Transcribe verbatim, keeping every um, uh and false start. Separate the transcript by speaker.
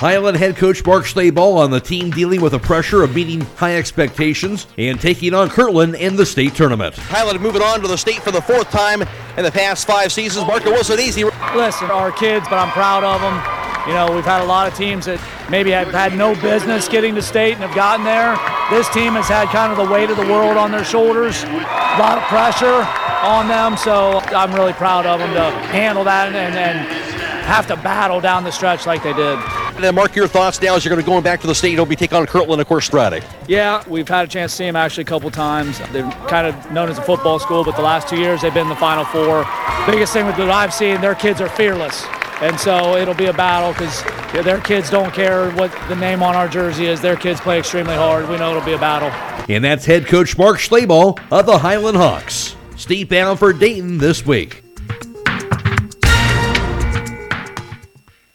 Speaker 1: Highland head coach Mark Schlaball on the team dealing with the pressure of meeting high expectations and taking on Kirtland in the state tournament.
Speaker 2: Highland moving on to the state for the fourth time in the past five seasons. Mark, it wasn't easy.
Speaker 3: Listen, our kids, but I'm proud of them. You know, we've had a lot of teams that maybe have had no business getting to state and have gotten there. This team has had kind of the weight of the world on their shoulders, a lot of pressure on them, so I'm really proud of them to handle that and, and have to battle down the stretch like they did.
Speaker 2: And then Mark, your thoughts now as you're going to go back to the state. You'll be taking on Kirtland, of course, Friday.
Speaker 3: Yeah, we've had a chance to see them actually a couple times. They're kind of known as a football school, but the last two years they've been in the Final Four. Biggest thing that I've seen, their kids are fearless. And so it'll be a battle because their kids don't care what the name on our jersey is. Their kids play extremely hard. We know it'll be a battle.
Speaker 1: And that's head coach Mark Schlaball of the Highland Hawks. Steve Bound for Dayton this week.